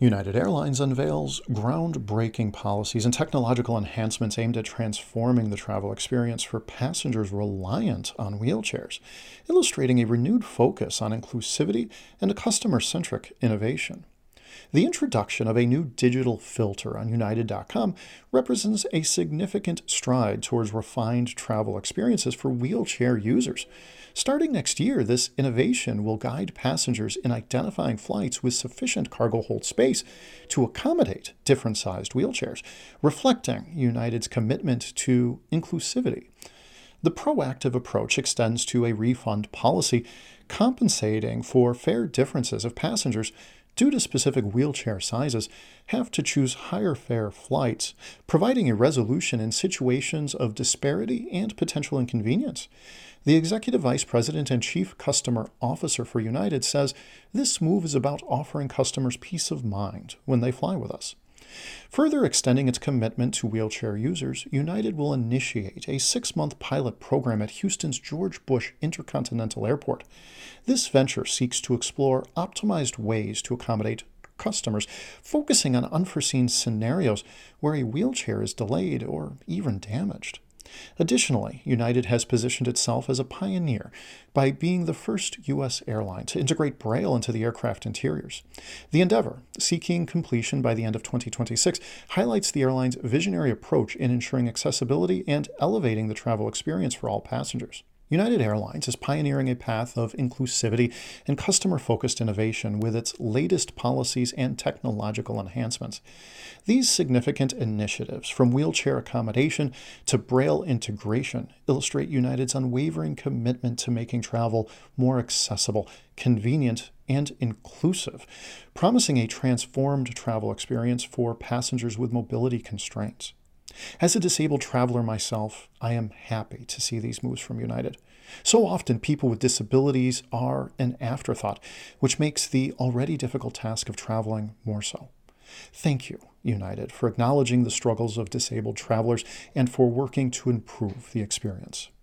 United Airlines unveils groundbreaking policies and technological enhancements aimed at transforming the travel experience for passengers reliant on wheelchairs, illustrating a renewed focus on inclusivity and customer-centric innovation. The introduction of a new digital filter on United.com represents a significant stride towards refined travel experiences for wheelchair users. Starting next year, this innovation will guide passengers in identifying flights with sufficient cargo hold space to accommodate different sized wheelchairs, reflecting United's commitment to inclusivity. The proactive approach extends to a refund policy compensating for fare differences if passengers, due to specific wheelchair sizes, have to choose higher fare flights, providing a resolution in situations of disparity and potential inconvenience. The Executive Vice President and Chief Customer Officer for United says this move is about offering customers peace of mind when they fly with us. Further extending its commitment to wheelchair users, United will initiate a 6-month pilot program at Houston's George Bush Intercontinental Airport. This venture seeks to explore optimized ways to accommodate customers, focusing on unforeseen scenarios where a wheelchair is delayed or even damaged. Additionally, United has positioned itself as a pioneer by being the first U.S. airline to integrate Braille into the aircraft interiors. The endeavor, seeking completion by the end of 2026, highlights the airline's visionary approach in ensuring accessibility and elevating the travel experience for all passengers. United Airlines is pioneering a path of inclusivity and customer-focused innovation with its latest policies and technological enhancements. These significant initiatives, from wheelchair accommodation to Braille integration, illustrate United's unwavering commitment to making travel more accessible, convenient, and inclusive, promising a transformed travel experience for passengers with mobility constraints. As a disabled traveler myself, I am happy to see these moves from United. So often, people with disabilities are an afterthought, which makes the already difficult task of traveling more so. Thank you, United, for acknowledging the struggles of disabled travelers and for working to improve the experience.